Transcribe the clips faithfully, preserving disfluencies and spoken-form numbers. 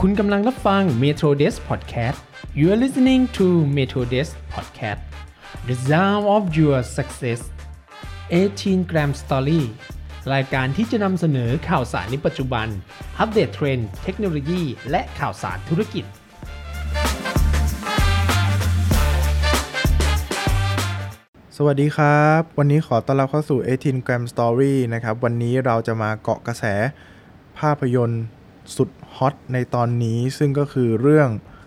คุณกำลังรับฟัง Metro Desk Podcast You are listening to Metro Desk Podcast The Sound of Your Success สิบแปด Gram Story รายการที่จะนำเสนอข่าวสารในปัจจุบันอัปเดตเทรนด์เทคโนโลยีและข่าวสารธุรกิจสวัสดีครับวันนี้ขอต้อนรับเข้าสู่สิบแปด Gram Story นะครับวันนี้เราจะมาเกาะกระแสภาพยนตร์สุดฮอตในตอนนี้ซึ่งก็คือเรื่อง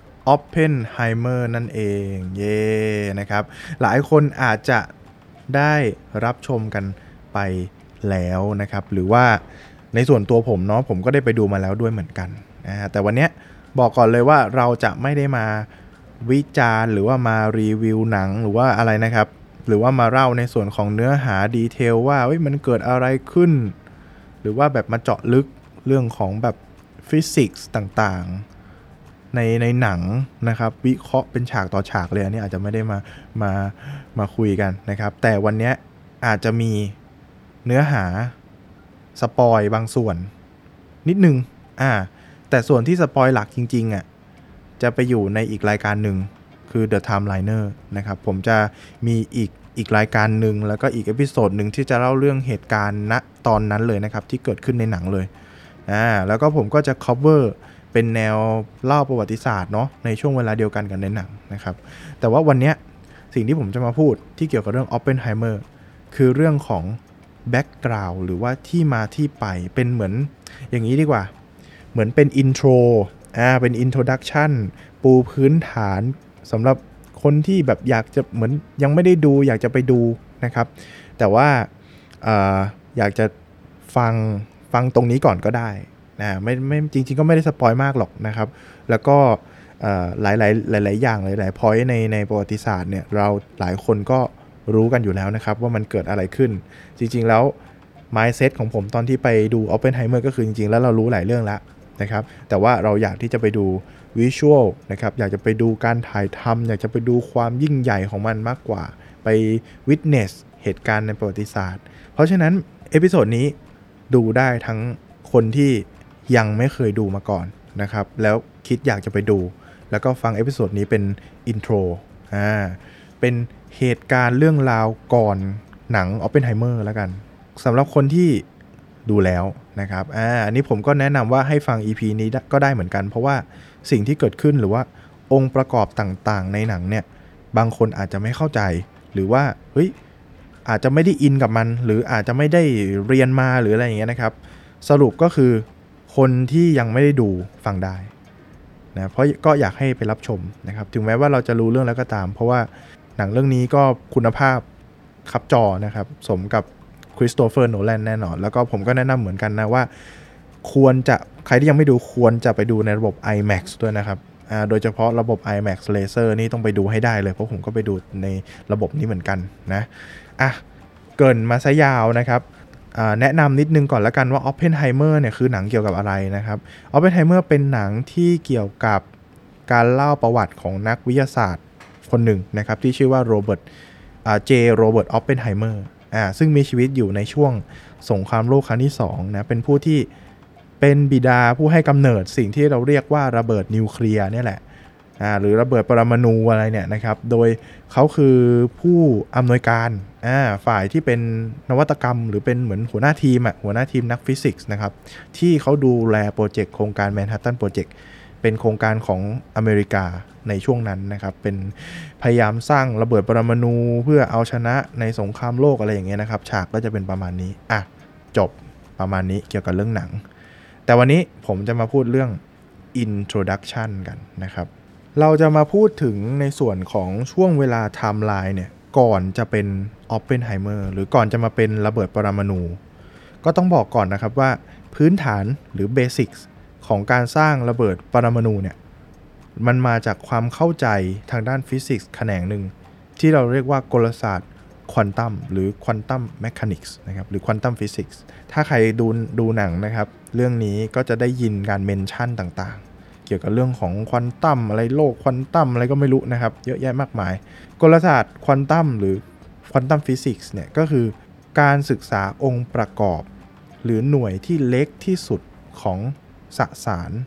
Oppenheimer นั่นเองเย้นะครับหลายคนอาจจะได้รับชมกันไปแล้วนะครับหรือว่าในส่วนตัวผมเนาะผมก็ได้ไปดูมาแล้วด้วยเหมือนกันนะฮะแต่วันนี้บอกก่อนเลยว่าเราจะไม่ได้มาวิจารณ์หรือว่ามารีวิวหนังหรือว่าอะไรนะครับหรือว่ามาเล่าในส่วนของเนื้อหาดีเทลว่าเฮ้ยมันเกิดอะไรขึ้นหรือว่าแบบมาเจาะลึกเรื่องของแบบฟิสิกส์ต่างๆในในหนังนะครับวิเคราะห์เป็นฉากต่อฉากเลยอันนี้อาจจะไม่ได้มามามาคุยกันนะครับแต่วันนี้อาจจะมีเนื้อหาสปอยบางส่วนนิดนึงอ่าแต่ส่วนที่สปอยหลักจริงๆอ่ะจะไปอยู่ในอีกรายการหนึ่งคือ The Timeliner นะครับผมจะมีอีกอีกรายการหนึ่งแล้วก็อีกเอพิโซดหนึ่งที่จะเล่าเรื่องเหตุการณ์ณตอนนั้นเลยนะครับที่เกิดขึ้นในหนังเลยอ่าแล้วก็ผมก็จะ cover เป็นแนวเล่าประวัติศาสตร์เนาะในช่วงเวลาเดียวกันกันในหนังนะครับแต่ว่าวันนี้สิ่งที่ผมจะมาพูดที่เกี่ยวกับเรื่อง Oppenheimer คือเรื่องของ background หรือว่าที่มาที่ไปเป็นเหมือนอย่างนี้ดีกว่าเหมือนเป็น intro อ่าเป็น introduction ปูพื้นฐานสำหรับคนที่แบบอยากจะเหมือนยังไม่ได้ดูอยากจะไปดูนะครับแต่ว่าเอ่ออยากจะฟังฟังตรงนี้ก่อนก็ได้นะไม่ไม่จริงๆก็ไม่ได้สปอยมากหรอกนะครับแล้วก็หลายหลายหลายๆอย่างหลายๆ point ในในประวัติศาสตร์เนี่ยเราหลายคนก็รู้กันอยู่แล้วนะครับว่ามันเกิดอะไรขึ้นจริงๆแล้ว mindset ของผมตอนที่ไปดู Oppenheimer ก็คือจริงๆแล้วเรารู้หลายเรื่องแล้วนะครับแต่ว่าเราอยากที่จะไปดูวิชวลนะครับอยากจะไปดูการถ่ายทำอยากจะไปดูความยิ่งใหญ่ของมันมากกว่าไปวิทเนสเหตุการณ์ในประวัติศาสตร์เพราะฉะนั้นเอพิโซดนี้ดูได้ทั้งคนที่ยังไม่เคยดูมาก่อนนะครับแล้วคิดอยากจะไปดูแล้วก็ฟังเอพิโซดนี้เป็นอินโทรอ่าเป็นเหตุการณ์เรื่องราวก่อนหนัง Oppenheimer แล้วกันสำหรับคนที่ดูแล้วนะครับอ่าอันนี้ผมก็แนะนำว่าให้ฟัง อี พี นี้ก็ได้เหมือนกันเพราะว่าสิ่งที่เกิดขึ้นหรือว่าองค์ประกอบต่างๆในหนังเนี่ยบางคนอาจจะไม่เข้าใจหรือว่าเฮ้ยอาจจะไม่ได้อินกับมันหรืออาจจะไม่ได้เรียนมาหรืออะไรอย่างเงี้ยนะครับสรุปก็คือคนที่ยังไม่ได้ดูฟังได้นะเพราะก็อยากให้ไปรับชมนะครับถึงแม้ว่าเราจะรู้เรื่องแล้วก็ตามเพราะว่าหนังเรื่องนี้ก็คุณภาพคับจอนะครับสมกับคริสโตเฟอร์โนแลนแน่นอนแล้วก็ผมก็แนะนำเหมือนกันนะว่าควรจะใครที่ยังไม่ดูควรจะไปดูในระบบ IMAX ด้วยนะครับอ่าโดยเฉพาะระบบ IMAX Laser นี่ต้องไปดูให้ได้เลยเพราะผมก็ไปดูในระบบนี้เหมือนกันนะอ่ะเกินมาซะยาวนะครับแนะนำนิดนึงก่อนละกันว่า Oppenheimer เนี่ยคือหนังเกี่ยวกับอะไรนะครับ Oppenheimer เป็นหนังที่เกี่ยวกับการเล่าประวัติของนักวิทยาศาสตร์คนหนึ่งนะครับที่ชื่อว่าโรเบิร์ตอ่าเจโรเบิร์ต Oppenheimer อ่าซึ่งมีชีวิตอยู่ในช่วงสงครามโลกครั้งที่สองนะเป็นผู้ที่เป็นบิดาผู้ให้กำเนิดสิ่งที่เราเรียกว่าระเบิดนิวเคลียร์เนี่ยแหละอ่าหรือระเบิดปรมาณูอะไรเนี่ยนะครับโดยเขาคือผู้อำนวยการอ่าฝ่ายที่เป็นนวัตกรรมหรือเป็นเหมือนหัวหน้าทีมอ่ะหัวหน้าทีมนักฟิสิกส์นะครับที่เขาดูแลโปรเจกต์โครงการแมนฮัตตันโปรเจกต์เป็นโครงการของอเมริกาในช่วงนั้นนะครับเป็นพยายามสร้างระเบิดปรมาณูเพื่อเอาชนะในสงครามโลกอะไรอย่างเงี้ยนะครับฉากก็จะเป็นประมาณนี้อ่ะจบประมาณนี้เกี่ยวกับเรื่องหนังแต่วันนี้ผมจะมาพูดเรื่อง introduction กันนะครับเราจะมาพูดถึงในส่วนของช่วงเวลาไทม์ไลน์เนี่ยก่อนจะเป็น Oppenheimer หรือก่อนจะมาเป็นระเบิดปรมาณูก็ต้องบอกก่อนนะครับว่าพื้นฐานหรือ Basics ของการสร้างระเบิดปรมาณูเนี่ยมันมาจากความเข้าใจทางด้านฟิสิกส์แขนงหนึ่งที่เราเรียกว่ากลศาสตร์ควอนตัมหรือควอนตัมแมคานิกส์นะครับหรือควอนตัมฟิสิกส์ถ้าใครดูดูหนังนะครับเรื่องนี้ก็จะได้ยินการเมนชั่นต่างๆเกี่ยวกับเรื่องของควอนตัมอะไรโลกควอนตัมอะไรก็ไม่รู้นะครับเยอะแยะมากมายกลศาสตร์ควอนตัมหรือควอนตัมฟิสิกส์เนี่ยก็คือการศึกษาองค์ประกอบหรือหน่วยที่เล็กที่สุดของสสาร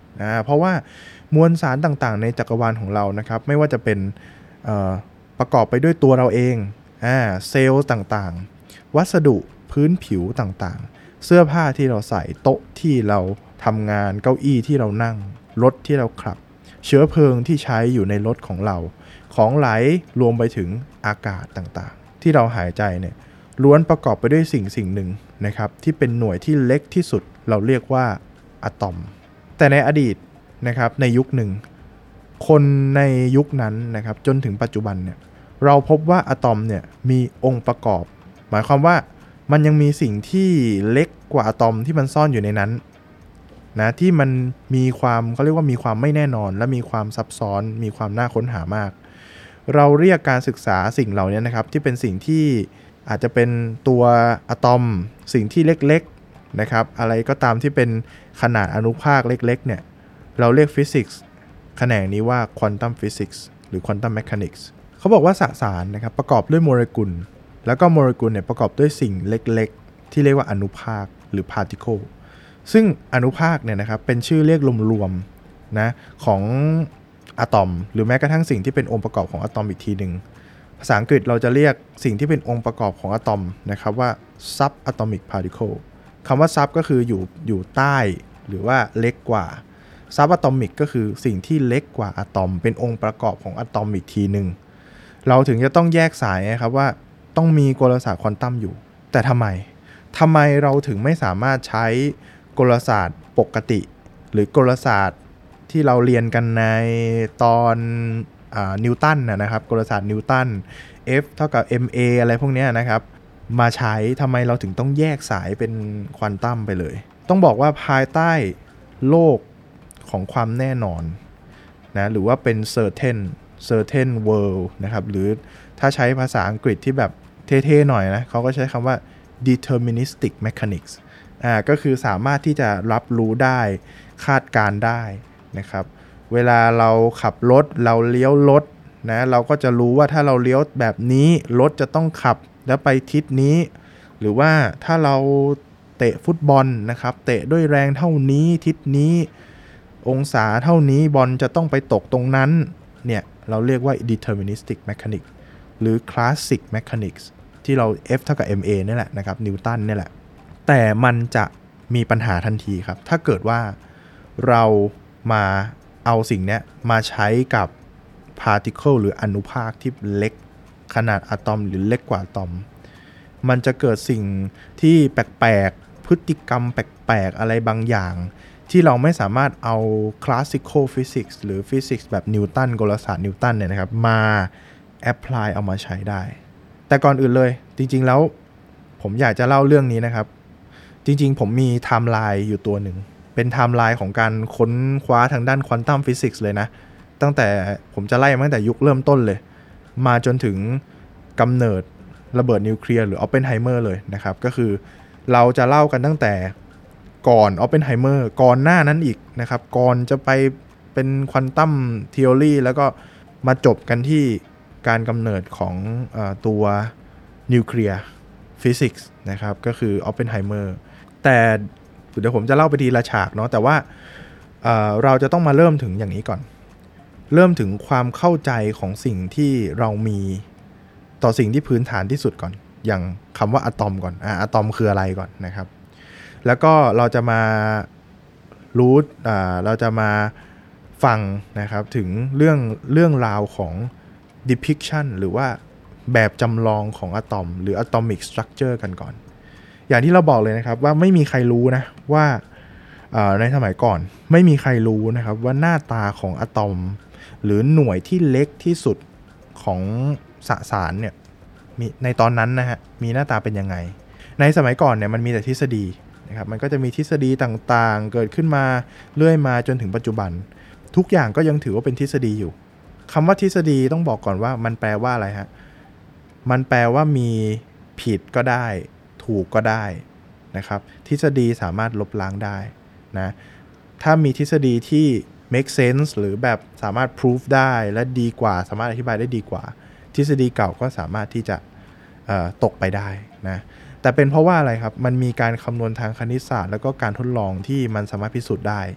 อ่าเพราะว่ามวลสารต่างๆในจักรวาลของเรานะครับไม่ว่าจะเป็นประกอบไปด้วยตัวเราเองอ่าเซลล์ต่างๆวัสดุพื้นผิวต่างๆเสื้อผ้าที่เราใส่โต๊ะที่เราทำงานเก้าอี้ที่เรานั่งรถที่เราขับเชื้อเพลิงที่ใช้อยู่ในรถของเราของไหลรวมไปถึงอากาศต่างๆที่เราหายใจเนี่ยล้วนประกอบไปด้วยสิ่งสิ่งหนึ่งนะครับที่เป็นหน่วยที่เล็กที่สุดเราเรียกว่าอะตอมแต่ในอดีตนะครับในยุคหนึ่งคนในยุคนั้นนะครับจนถึงปัจจุบันเนี่ยเราพบว่าอะตอมเนี่ยมีองค์ประกอบหมายความว่ามันยังมีสิ่งที่เล็กกว่าอะตอมที่มันซ่อนอยู่ในนั้นนะที่มันมีความเขาเรียกว่ามีความไม่แน่นอนและมีความซับซ้อนมีความน่าค้นหามากเราเรียกการศึกษาสิ่งเหล่านี้นะครับที่เป็นสิ่งที่อาจจะเป็นตัวอะตอมสิ่งที่เล็กๆนะครับอะไรก็ตามที่เป็นขนาดอนุภาคเล็กๆเนี่ยเราเรียกฟิสิกส์แขนงนี้ว่าควอนตัมฟิสิกส์หรือควอนตัมแมคานิกส์เขาบอกว่าสสารนะครับประกอบด้วยโมเลกุลแล้วก็โมเลกุลเนี่ยประกอบด้วยสิ่งเล็กๆที่เรียกว่าอนุภาคหรือพาร์ติเคิลซึ่งอนุภาคเนี่ยนะครับเป็นชื่อเรียกรวมๆนะของอะตอมหรือแม้กระทั่งสิ่งที่เป็นองค์ประกอบของอะตอมอีกทีหนึ่งภาษาอังกฤษเราจะเรียกสิ่งที่เป็นองค์ประกอบของอะตอมนะครับว่า subatomic particle คำว่า sub ก็คืออยู่อยู่ใต้หรือว่าเล็กกว่า subatomic ก็คือสิ่งที่เล็กกว่าอะตอมเป็นองค์ประกอบของอะตอมอีกทีหนึ่งเราถึงจะต้องแยกสายนะครับว่าต้องมีกลศาสตร์ควอนตัมอยู่แต่ทำไมทำไมเราถึงไม่สามารถใช้กลศาสตร์ปกติหรือกลศาสตร์ที่เราเรียนกันในตอนนิวตันนะครับกลศาสตร์นิวตัน F เท่ากับ เอ็ม เอ อะไรพวกนี้นะครับมาใช้ทำไมเราถึงต้องแยกสายเป็นควอนตัมไปเลยต้องบอกว่าภายใต้โลกของความแน่นอนนะหรือว่าเป็น certain certain world นะครับหรือถ้าใช้ภาษาอังกฤษที่แบบเท่ๆหน่อยนะเขาก็ใช้คำว่า deterministic mechanics อ่าก็คือสามารถที่จะรับรู้ได้คาดการได้นะครับเวลาเราขับรถเราเลี้ยวรถนะเราก็จะรู้ว่าถ้าเราเลี้ยวแบบนี้รถจะต้องขับแล้วไปทิศนี้หรือว่าถ้าเราเตะฟุตบอลนะครับเตะด้วยแรงเท่านี้ทิศนี้องศาเท่านี้บอลจะต้องไปตกตรงนั้นเนี่ยเราเรียกว่า deterministic mechanics หรือ classic mechanics ที่เรา F เท่ากับ เอ็ม เอ นี่แหละนะครับนิวตันนี่แหละแต่มันจะมีปัญหาทันทีครับถ้าเกิดว่าเรามาเอาสิ่งนี้มาใช้กับ particle หรืออนุภาคที่เล็กขนาดอะตอมหรือเล็กกว่าอะตอมมันจะเกิดสิ่งที่แปลกๆพฤติกรรมแปลกๆอะไรบางอย่างที่เราไม่สามารถเอา classical physics หรือ physics แบบนิวตันกลศาสตร์นิวตันเนี่ยนะครับมา apply เอามาใช้ได้แต่ก่อนอื่นเลยจริงๆแล้วผมอยากจะเล่าเรื่องนี้นะครับจริงๆผมมีไทม์ไลน์อยู่ตัวหนึ่งเป็นไทม์ไลน์ของการค้นคว้าทางด้านควอนตัมฟิสิกส์เลยนะตั้งแต่ผมจะไล่มาตั้งแต่ยุคเริ่มต้นเลยมาจนถึงกำเนิดระเบิดนิวเคลียร์หรือออปเพนไฮเมอร์เลยนะครับก็คือเราจะเล่ากันตั้งแต่ก่อนออปเพนไฮเมอร์ก่อนหน้านั้นอีกนะครับก่อนจะไปเป็นควอนตัมทฤษฎีแล้วก็มาจบกันที่การกำเนิดของเอ่อตัวนิวเคลียร์ฟิสิกส์นะครับก็คือออปเพนไฮเมอร์แต่เดี๋ยวผมจะเล่าไปทีละฉากเนาะแต่ว่า เอ่อ เราจะต้องมาเริ่มถึงอย่างนี้ก่อนเริ่มถึงความเข้าใจของสิ่งที่เรามีต่อสิ่งที่พื้นฐานที่สุดก่อนอย่างคำว่าอะตอมก่อนอ่ะอะตอมคืออะไรก่อนนะครับแล้วก็เราจะมารู้อ่าเราจะมาฟังนะครับถึงเรื่องเรื่องราวของ depiction หรือว่าแบบจำลองของอะตอมหรือ atomic structure กันก่อนอย่างที่เราบอกเลยนะครับว่าไม่มีใครรู้นะว่าในสมัยก่อนไม่มีใครรู้นะครับว่าหน้าตาของอะตอมหรือหน่วยที่เล็กที่สุดของสสารเนี่ยมีในตอนนั้นนะฮะมีหน้าตาเป็นยังไงในสมัยก่อนเนี่ยมันมีแต่ทฤษฎีนะครับมันก็จะมีทฤษฎีต่างๆเกิดขึ้นมาเรื่อยมาจนถึงปัจจุบันทุกอย่างก็ยังถือว่าเป็นทฤษฎีอยู่คำว่าทฤษฎีต้องบอกก่อนว่ามันแปลว่าอะไรฮะมันแปลว่ามีผิดก็ได้ถูกก็ได้นะครับทฤษฎีสามารถลบล้างได้นะถ้ามีทฤษฎีที่ make sense หรือแบบสามารถ prove ได้และดีกว่าสามารถอธิบายได้ดีกว่าทฤษฎีเก่าก็สามารถที่จะตกไปได้นะแต่เป็นเพราะว่าอะไรครับมันมีการคำนวณทางคณิตศาสตร์แล้วก็การทดลองที่มันสามารถพิสูจน์ได้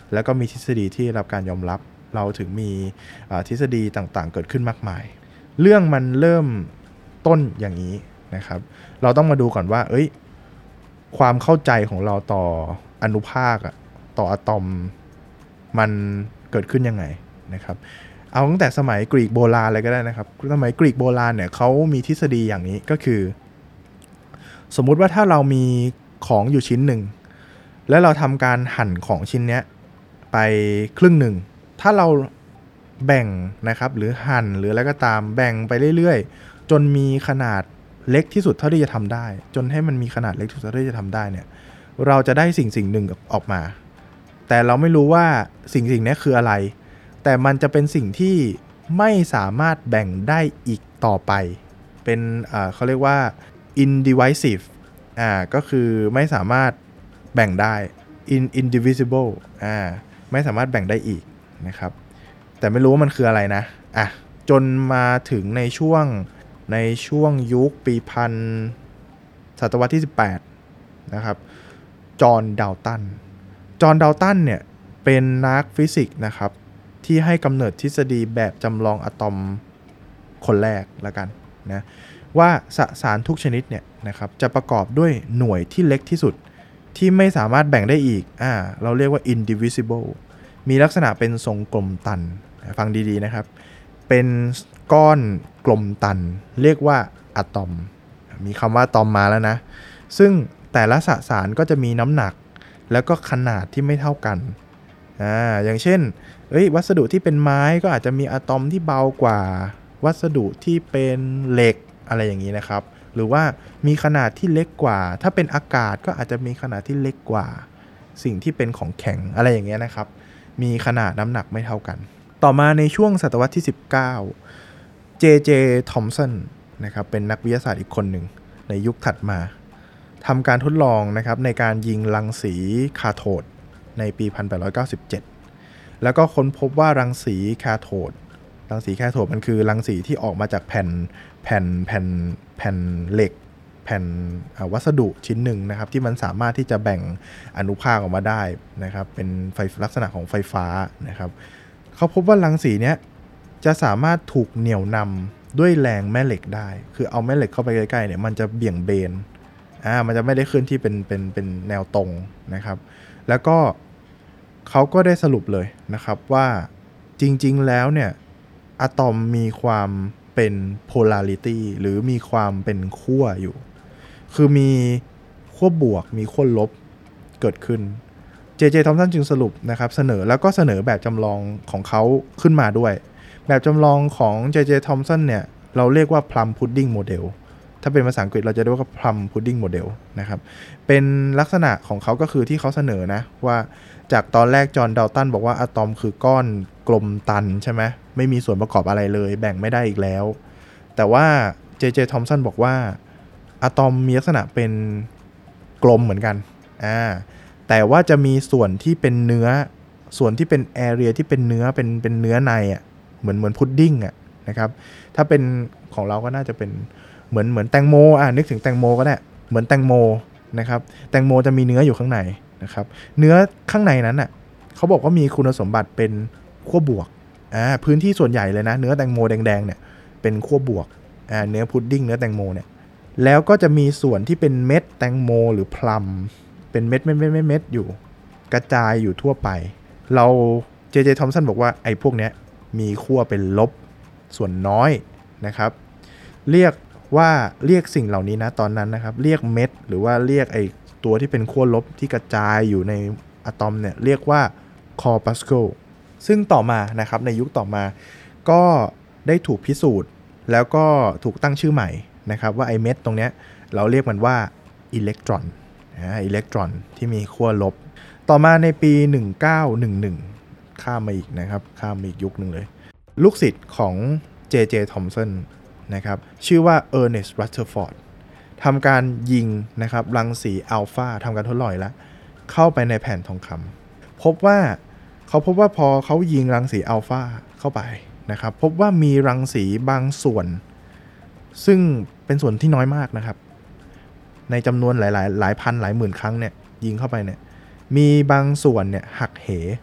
แล้วก็มีทฤษฎีที่ได้รับการยอมรับเราถึงมีทฤษฎีต่างๆเกิดขึ้นมากมายเรื่องมันเริ่มต้นอย่างนี้นะครับเราต้องมาดูก่อนว่าเอ้ยความเข้าใจของเราต่ออนุภาคต่ออะตอมมันเกิดขึ้นยังไงนะครับเอาตั้งแต่สมัยกรีกโบราณเลยก็ได้นะครับสมัยกรีกโบราณเนี่ยเขามีทฤษฎีอย่างนี้ก็คือสมมุติว่าถ้าเรามีของอยู่ชิ้นหนึ่งแล้วเราทำการหั่นของชิ้นนี้ไปครึ่งหนึ่งถ้าเราแบ่งนะครับหรือหั่นหรืออะไรก็ตามแบ่งไปเรื่อยๆจนมีขนาดเล็กที่สุดเท่าที่จะทำได้จนให้มันมีขนาดเล็กที่สุดเท่าที่จะทำได้เนี่ยเราจะได้สิ่งสิ่งหนึ่งออกมาแต่เราไม่รู้ว่าสิ่งสิ่งนี้คืออะไรแต่มันจะเป็นสิ่งที่ไม่สามารถแบ่งได้อีกต่อไปเป็นอ่าเขาเรียกว่า indivisible อ่าก็คือไม่สามารถแบ่งได้ in indivisible อ่าไม่สามารถแบ่งได้อีกนะครับแต่ไม่รู้ว่ามันคืออะไรนะอ่ะจนมาถึงในช่วงในช่วงยุคปีพันศตวรรษที่สิบแปดนะครับจอห์นดาวตันจอห์นดาวตันเนี่ยเป็นนักฟิสิกส์นะครับที่ให้กำเนิดทฤษฎีแบบจำลองอะตอมคนแรกละกันนะว่าสสารทุกชนิดเนี่ยนะครับจะประกอบด้วยหน่วยที่เล็กที่สุดที่ไม่สามารถแบ่งได้อีกอ่าเราเรียกว่า indivisible มีลักษณะเป็นทรงกลมตันฟังดีๆนะครับเป็นก้อนกลมตันเรียกว่าอะตอมมีคำว่าอะตอมมาแล้วนะซึ่งแต่ละสสารก็จะมีน้ำหนักแล้วก็ขนาดที่ไม่เท่ากันอ่าอย่างเช่นเอ้ยวัสดุที่เป็นไม้ก็อาจจะมีอะตอมที่เบากว่าวัสดุที่เป็นเหล็กอะไรอย่างนี้นะครับหรือว่ามีขนาดที่เล็กกว่าถ้าเป็นอากาศก็อาจจะมีขนาดที่เล็กกว่าสิ่งที่เป็นของแข็งอะไรอย่างเงี้ยนะครับมีขนาดน้ำหนักไม่เท่ากันต่อมาในช่วงศตวรรษที่สิบเก้า เจ เจ ทอมสันนะครับเป็นนักวิทยาศาสตร์อีกคนหนึ่งในยุคถัดมาทำการทดลองนะครับในการยิงรังสีคาโทดในปี หนึ่งพันแปดร้อยเก้าสิบเจ็ด แล้วก็ค้นพบว่ารังสีคาโทดรังสีคาโทดมันคือรังสีที่ออกมาจากแผ่นแผ่นแผ่นแผ่นเหล็กแผ่นวัสดุชิ้นหนึ่งนะครับที่มันสามารถที่จะแบ่งอนุภาคออกมาได้นะครับเป็นไฟลักษณะของไฟฟ้านะครับเขาพบว่ารังสีเนี้ยจะสามารถถูกเหนี่ยวนำด้วยแรงแม่เหล็กได้คือเอาแม่เหล็กเข้าไปใกล้ๆเนี่ยมันจะเบี่ยงเบนอ่ามันจะไม่ได้เคลื่อนที่เป็นเป็นเป็นแนวตรงนะครับแล้วก็เขาก็ได้สรุปเลยนะครับว่าจริงๆแล้วเนี่ยอะตอมมีความเป็น polarity หรือมีความเป็นขั้วอยู่คือมีขั้วบวกมีขั้วลบเกิดขึ้น เจ เจ ทอมสันจึงสรุปนะครับเสนอแล้วก็เสนอแบบจำลองของเขาขึ้นมาด้วยแบบจำลองของ เจ เจ ทอมสันเนี่ยเราเรียกว่า plum pudding model ถ้าเป็นภาษาอังกฤษเราจะเรียกว่า plum pudding model นะครับเป็นลักษณะของเขาก็คือที่เขาเสนอนะว่าจากตอนแรกจอห์นดาวตันบอกว่าอะตอมคือก้อนกลมตันใช่ไหมไม่มีส่วนประกอบอะไรเลยแบ่งไม่ได้อีกแล้วแต่ว่า เจ เจ ทอมสันบอกว่าอะตอมมีลักษณะเป็นกลมเหมือนกันอ่าแต่ว่าจะมีส่วนที่เป็นเนื้อส่วนที่เป็นแอเรียที่เป็นเนื้อเป็นเป็นเนื้อในอ่ะเหมือนเหมือนพุดดิ้งอ่ะนะครับถ้าเป็นของเราก็น่าจะเป็นเหมือนเหมือนแตงโมอ่ะนึกถึงแตงโมก็ได้เหมือนแตงโมนะครับแตงโมจะมีเนื้ออยู่ข้างในนะครับเนื้อข้างในนั้นอ่ะเขาบอกว่ามีคุณสมบัติเป็นขั้วบวกอ่าพื้นที่ส่วนใหญ่เลยนะเนื้อแตงโมแดงๆเนี่ยเป็นขั้วบวกอ่าเนื้อพุดดิ้งเนื้อแตงโมเนี่ยแล้วก็จะมีส่วนที่เป็นเม็ดแตงโมหรือพลัมเป็นเม็ดเม็ดเม็ดเม็ดอยู่กระจายอยู่ทั่วไปเรา เจ เจ ทอมสันบอกว่าไอ้พวกเนี้ยมีขั้วเป็นลบส่วนน้อยนะครับเรียกว่าเรียกสิ่งเหล่านี้นะตอนนั้นนะครับเรียกเม็ดหรือว่าเรียกไอ้ตัวที่เป็นขั้วลบที่กระจายอยู่ในอะตอมเนี่ยเรียกว่าคอร์ปัสเคิลซึ่งต่อมานะครับในยุคต่อมาก็ได้ถูกพิสูจน์แล้วก็ถูกตั้งชื่อใหม่นะครับว่าไอ้เม็ดตรงเนี้ยเราเรียกมันว่าอิเล็กตรอนนะอิเล็กตรอนที่มีขั้วลบต่อมาในปีหนึ่งเก้าหนึ่งหนึ่งข้ามมาอีกนะครับข้ามมาอีกยุคหนึ่งเลยลูกศิษย์ของ เจ เจ ทอมสันนะครับชื่อว่าเออร์เนสต์ รัตเทอร์ฟอร์ดทำการยิงนะครับรังสีอัลฟาทำการทดลองแล้วเข้าไปในแผ่นทองคำพบว่าเขาพบว่าพอเขายิงรังสีอัลฟาเข้าไปนะครับพบว่ามีรังสีบางส่วนซึ่งเป็นส่วนที่น้อยมากนะครับในจำนวนหลายๆหลายพันหลายหมื่นครั้งเนี่ยยิงเข้าไปเนี่ยมีบางส่วนเนี่ยหักเห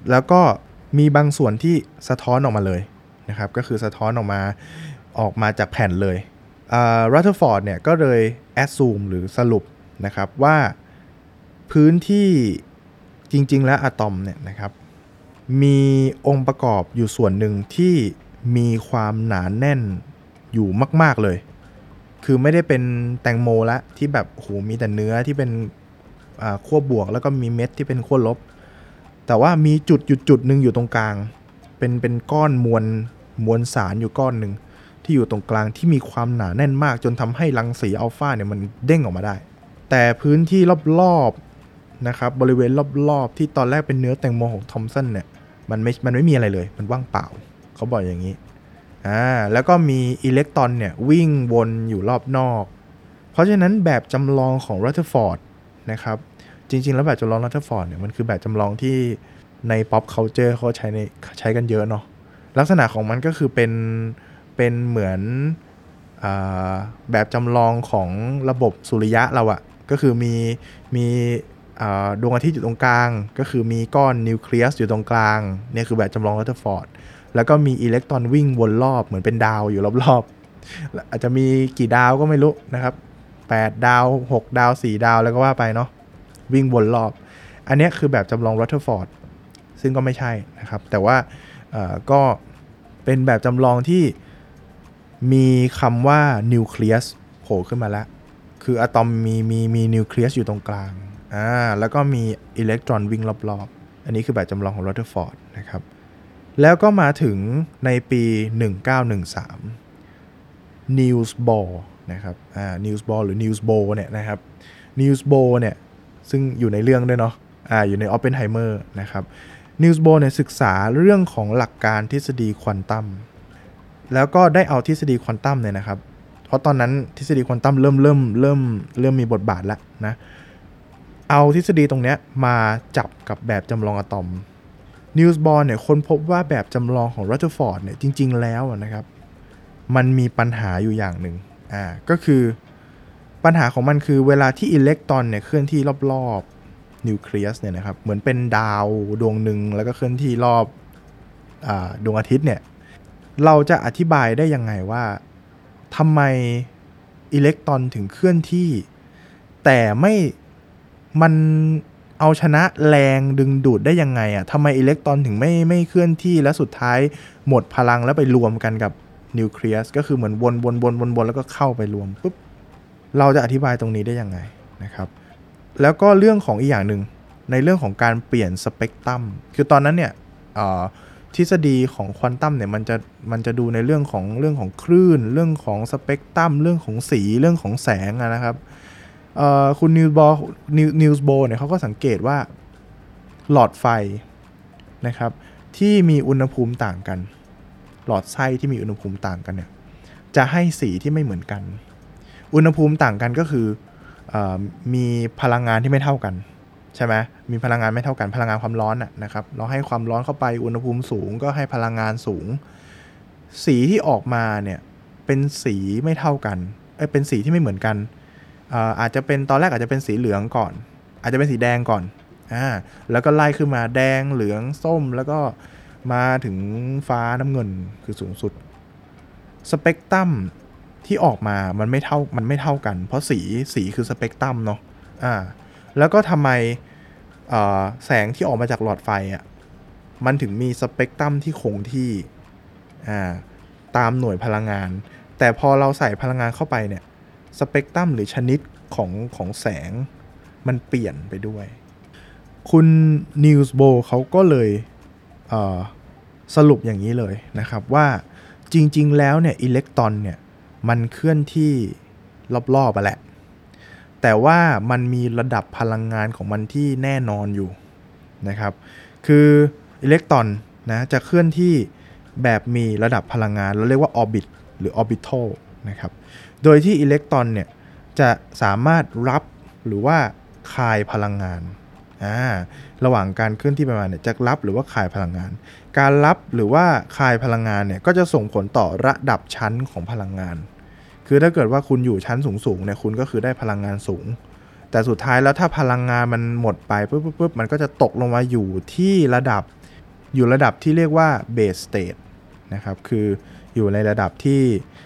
แล้วก็มีบางส่วนที่สะท้อนออกมาเลยนะครับก็คือสะท้อนออกมาออกมาจากแผ่นเลยอ่า Rutherford เนี่ยก็เลย assume หรือสรุปนะครับว่าพื้นที่จริงๆแล้วอะตอมเนี่ยนะครับมีองค์ประกอบอยู่ส่วนหนึ่งที่มีความหนาแน่นอยู่มากๆเลยคือไม่ได้เป็นแตงโมละที่แบบโหมีแต่เนื้อที่เป็นขั้วบวกแล้วก็มีเม็ดที่เป็นขั้วลบแต่ว่ามีจุดจุดจุดหนึ่งอยู่ตรงกลางเป็นเป็นก้อนมวลมวลสารอยู่ก้อนหนึ่งที่อยู่ตรงกลางที่มีความหนาแน่นมากจนทำให้รังสีอัลฟาเนี่ยมันเด้งออกมาได้แต่พื้นที่รอบๆนะครับบริเวณรอบๆที่ตอนแรกเป็นเนื้อแตงโมของทอมสันเนี่ยมันไม่มันไม่มีอะไรเลยมันว่างเปล่าเขาบอกอย่างนี้อ่าแล้วก็มีอิเล็กตรอนเนี่ยวิ่งวนอยู่รอบนอกเพราะฉะนั้นแบบจำลองของ Rutherford นะครับจริงๆแล้วแบบจำลอง Rutherford เนี่ยมันคือแบบจำลองที่ใน pop culture เขาใช้ในใช้กันเยอะเนาะลักษณะของมันก็คือเป็นเป็นเหมือนอ่าแบบจำลองของระบบสุริยะเราอะก็คือมีมีดวงอาทิตย์อยู่ตรงกลางก็คือมีก้อนนิวเคลียสอยู่ตรงกลางเนี่ยคือแบบจำลอง Rutherford แล้วก็มีอิเล็กตรอนวิ่งวนรอบเหมือนเป็นดาวอยู่รอบๆอาจจะมีกี่ดาวก็ไม่รู้นะครับแปดดาวหกดาวสี่ดาวแล้วก็ว่าไปเนาะวิ่งวนรอบอันนี้คือแบบจำลอง Rutherford ซึ่งก็ไม่ใช่นะครับแต่ว่าก็เป็นแบบจำลองที่มีคำว่านิวเคลียสโผล่ขึ้นมาแล้วคืออะตอมมีมีมีนิวเคลียสอยู่ตรงกลางอ่าแล้วก็มีอิเล็กตรอนวิ่งรอบๆอันนี้คือแบบจำลองของ Rutherford นะครับแล้วก็มาถึงในปีหนึ่งเก้าหนึ่งสาม Niels Bohr นะครับอ่า Niels Bohr หรือ Niels Bohr เนี่ยนะครับ Niels Bohr เนี่ยซึ่งอยู่ในเรื่องด้วยเนาะอ่าอยู่ใน Oppenheimer นะครับ Niels Bohr เนี่ยศึกษาเรื่องของหลักการทฤษฎีควอนตัมแล้วก็ได้เอาทฤษฎีควอนตัมเนี่ยนะครับเพราะตอนนั้นทฤษฎีควอนตัมเริ่มเริ่มเริ่มเริ่มมีบทบาทแล้วนะเอาทฤษฎีตรงนี้มาจับกับแบบจำลองอะตอมนิวส์บอร์เนี่ยค้นพบว่าแบบจำลองของ Rutherford เนี่ยจริงๆแล้วนะครับมันมีปัญหาอยู่อย่างหนึ่งอ่าก็คือปัญหาของมันคือเวลาที่อิเล็กตรอนเนี่ยเคลื่อนที่รอบๆนิวเคลียสเนี่ยนะครับเหมือนเป็นดาวดวงหนึ่งแล้วก็เคลื่อนที่รอบอ่าดวงอาทิตย์เนี่ยเราจะอธิบายได้ยังไงว่าทำไมอิเล็กตรอนถึงเคลื่อนที่แต่ไม่มันเอาชนะแรงดึงดูดได้ยังไงอ่ะทำไมอิเล็กตรอนถึงไม่ไม่เคลื่อนที่และสุดท้ายหมดพลังแล้วไปรวมกันกับนิวเคลียสก็คือเหมือนวนวนวนวนวนแล้วก็เข้าไปรวมปุ๊บเราจะอธิบายตรงนี้ได้ยังไงนะครับแล้วก็เรื่องของอีกอย่างหนึ่งในเรื่องของการเปลี่ยนสเปกตรัมคือตอนนั้นเนี่ยทฤษฎีของควอนตัมเนี่ยมันจะมันจะดูในเรื่องของเรื่องของคลื่นเรื่องของสเปกตรัมเรื่องของสีเรื่องของแสงนะครับคุณนิวส์บอร์นิวส์โบเนี่ยเขาก็สังเกตว่าหลอดไฟนะครับที่มีอุณหภูมิต่างกันหลอดไส้ที่มีอุณหภูมิต่างกันเนี่ยจะให้สีที่ไม่เหมือนกันอุณหภูมิต่างกันก็คือเอ่อมีพลังงานที่ไม่เท่ากันใช่ไหมมีพลังงานไม่เท่ากันพลังงานความร้อนน่ะนะครับเราให้ความร้อนเข้าไปอุณหภูมิสูงก็ให้พลังงานสูงสีที่ออกมาเนี่ยเป็นสีไม่เท่ากันเอ้ยเป็นสีที่ไม่เหมือนกันอาจจะเป็นตอนแรกอาจจะเป็นสีเหลืองก่อนอาจจะเป็นสีแดงก่อนอ่าแล้วก็ไล่ขึ้นมาแดงเหลืองส้มแล้วก็มาถึงฟ้าน้ำเงินคือสูงสุดสเปกตรัมที่ออกมามันไม่เท่ามันไม่เท่ากันเพราะสีสีคือสเปกตรัมเนาะอ่าแล้วก็ทำไมแสงที่ออกมาจากหลอดไฟอ่ะมันถึงมีสเปกตรัมที่คงที่อ่าตามหน่วยพลังงานแต่พอเราใส่พลังงานเข้าไปเนี่ยสเปกตรัมหรือชนิดของของแสงมันเปลี่ยนไปด้วยคุณนิวส์โบเขาก็เลยเอ่อสรุปอย่างนี้เลยนะครับว่าจริงๆแล้วเนี่ยอิเล็กตรอนเนี่ยมันเคลื่อนที่รอบๆไปแหละแต่ว่ามันมีระดับพลังงานของมันที่แน่นอนอยู่นะครับคืออิเล็กตรอนนะจะเคลื่อนที่แบบมีระดับพลังงานเราเรียกว่าออร์บิทหรือออร์บิทัลนะครับโดยที่อิเล็กตรอนเนี่ยจะสามารถรับหรือว่าคายพลังงานอ่าระหว่างการเคลื่อนที่ไปมาเนี่ยจะรับหรือว่าคายพลังงานการรับหรือว่าคายพลังงานเนี่ยก็จะส่งผลต่อระดับชั้นของพลังงานคือถ้าเกิดว่าคุณอยู่ชั้นสูงๆเนี่ยคุณก็คือได้พลังงานสูงแต่สุดท้ายแล้วถ้าพลังงานมันหมดไปปุ๊บปุ๊บมันก็จะตกลงมาอยู่ที่ระดับอยู่ระดับที่เรียกว่า base state นะครับคืออยู่ในระดับที่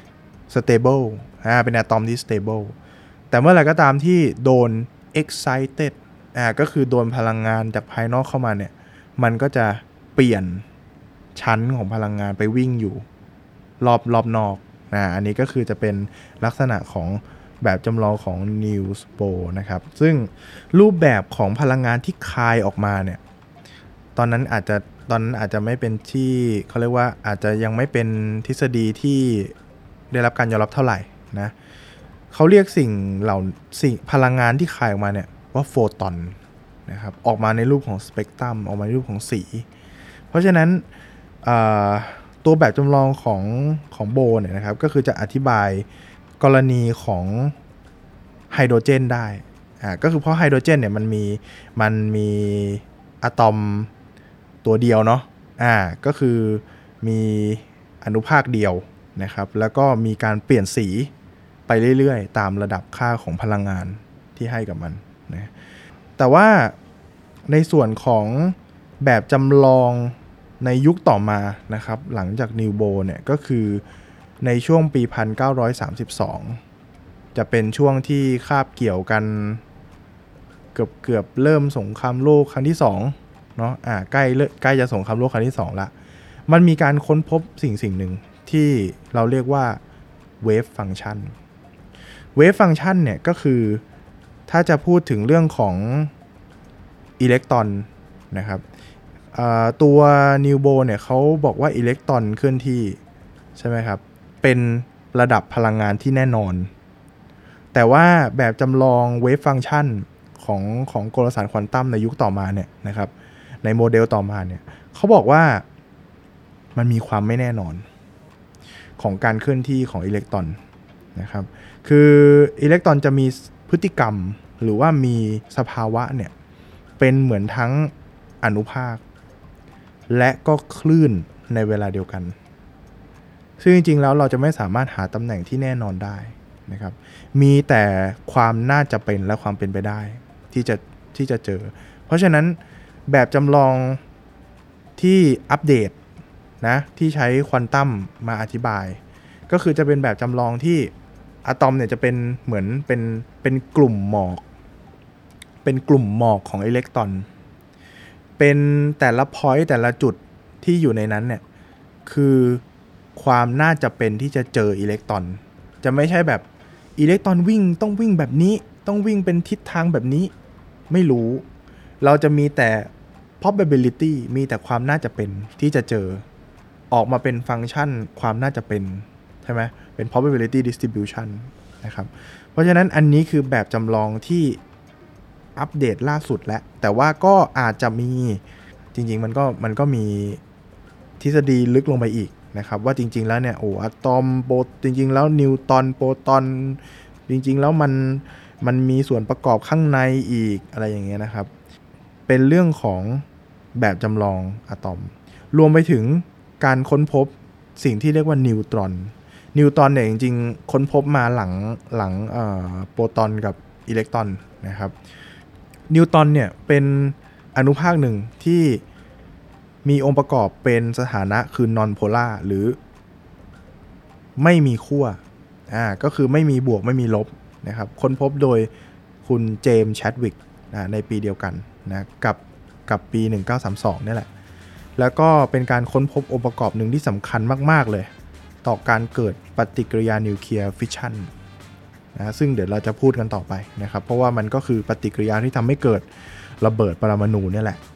stable อ่าเป็นอะตอมที่ stable แต่เมื่อไหร่ก็ตามที่โดน excited อ่าก็คือโดนพลังงานจากภายนอกเข้ามาเนี่ยมันก็จะเปลี่ยนชั้นของพลังงานไปวิ่งอยู่รอบรอบนอกอ่าอันนี้ก็คือจะเป็นลักษณะของแบบจำลองของ Niels Bohr นะครับซึ่งรูปแบบของพลังงานที่คายออกมาเนี่ยตอนนั้นอาจจะตอนนั้นอาจจะไม่เป็นที่เขาเรียกว่าอาจจะยังไม่เป็นทฤษฎีที่ได้รับการยอมรับเท่าไหร่นะเขาเรียกสิ่งเหล่าสิ่งพลังงานที่คายออกมาเนี่ยว่าโฟตอนนะครับออกมาในรูปของสเปกตรัมออกมาในรูปของสีเพราะฉะนั้นตัวแบบจำลองของของโบเนี่ยนะครับก็คือจะอธิบายกรณีของไฮโดรเจนได้อ่าก็คือเพราะไฮโดรเจนเนี่ยมันมีมันมีอะตอมตัวเดียวเนาะอ่าก็คือมีอนุภาคเดียวนะครับแล้วก็มีการเปลี่ยนสีไปเรื่อยๆตามระดับค่าของพลังงานที่ให้กับมันนะแต่ว่าในส่วนของแบบจำลองในยุคต่อมานะครับหลังจากนิวโบเนี่ยก็คือในช่วงปีหนึ่งพันเก้าร้อยสามสิบสองจะเป็นช่วงที่คาบเกี่ยวกันเกือบเกือบเริ่มสงครามโลกครั้งที่สองเนาะอ่าใกล้ใกล้จะสงครามโลกครั้งที่สองละมันมีการค้นพบสิ่งสิ่งหนึ่งที่เราเรียกว่าเวฟฟังก์ชันเวฟฟังก์ชันเนี่ยก็คือถ้าจะพูดถึงเรื่องของอิเล็กตรอนนะครับตัวนิวโบเนี่ยเขาบอกว่าอิเล็กตรอนเคลื่อนที่ใช่ไหมครับเป็นระดับพลังงานที่แน่นอนแต่ว่าแบบจำลองเวฟฟังก์ชันของของกลศาสตร์ควอนตัมในยุคต่อมาเนี่ยนะครับในโมเดลต่อมาเนี่ยเขาบอกว่ามันมีความไม่แน่นอนของการเคลื่อนที่ของอิเล็กตรอนนะครับคืออิเล็กตรอนจะมีพฤติกรรมหรือว่ามีสภาวะเนี่ยเป็นเหมือนทั้งอนุภาคและก็คลื่นในเวลาเดียวกันซึ่งจริงๆแล้วเราจะไม่สามารถหาตำแหน่งที่แน่นอนได้นะครับมีแต่ความน่าจะเป็นและความเป็นไปได้ที่จะที่จะเจอเพราะฉะนั้นแบบจำลองที่อัปเดตนะที่ใช้ควอนตัมมาอธิบายก็คือจะเป็นแบบจำลองที่อะตอมเนี่ยจะเป็นเหมือนเป็นเป็นกลุ่มหมอกเป็นกลุ่มหมอกของอิเล็กตรอนเป็นแต่ละพอยต์แต่ละจุดที่อยู่ในนั้นเนี่ยคือความน่าจะเป็นที่จะเจออิเล็กตรอนจะไม่ใช่แบบอิเล็กตรอนวิ่งต้องวิ่งแบบนี้ต้องวิ่งเป็นทิศทางแบบนี้ไม่รู้เราจะมีแต่ probability มีแต่ความน่าจะเป็นที่จะเจอออกมาเป็นฟังก์ชันความน่าจะเป็นใช่ไหมเป็น probability distribution นะครับเพราะฉะนั้นอันนี้คือแบบจำลองที่อัปเดตล่าสุดแล้วแต่ว่าก็อาจจะมีจริงๆมันก็มันก็มีทฤษฎีลึกลงไปอีกนะครับว่าจริงๆแล้วเนี่ยโอ้อะตอมโปรจริงๆแล้วนิวตรอนโปรตอนจริงๆแล้วมันมันมีส่วนประกอบข้างในอีกอะไรอย่างเงี้ยนะครับเป็นเรื่องของแบบจำลองอะตอมรวมไปถึงการค้นพบสิ่งที่เรียกว่านิวตรอนนิวตรอนเนี่ยจริงๆค้นพบมาหลังหลังเอ่อโปรตอนกับอิเล็กตรอนนะครับนิวตรอนเนี่ยเป็นอนุภาคหนึ่งที่มีองค์ประกอบเป็นสถานะคือนอนโพล่าหรือไม่มีขั้วอ่าก็คือไม่มีบวกไม่มีลบนะครับค้นพบโดยคุณเจมส์แชดวิกในปีเดียวกันนะกับกับปีหนึ่งพันเก้าร้อยสามสิบสองนี่แหละแล้วก็เป็นการค้นพบองค์ประกอบหนึ่งที่สำคัญมากๆเลยต่อการเกิดปฏิกิริยานิวเคลียร์ฟิชชันนะซึ่งเดี๋ยวเราจะพูดกันต่อไปนะครับเพราะว่ามันก็คือปฏิกิริยาที่ทำให้เกิดระเบิดปรมาณูนี่แหละ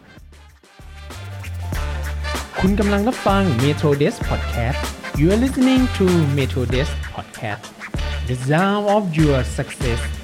คุณกำลังรับฟัง Metro Desk Podcast You are listening to Metro Desk Podcast The Sound of Your Success